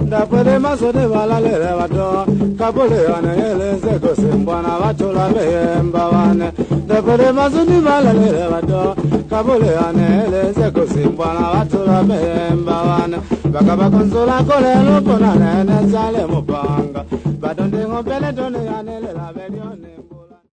da pere maso de balale vato kapole anele zeko simbwana vatola bemba wane da pere maso de balale vato kapole anele zeko simbwana vatola bemba wane bakaba konsola kole lopona nene sale mupanga badonde ngopele tone anele la belione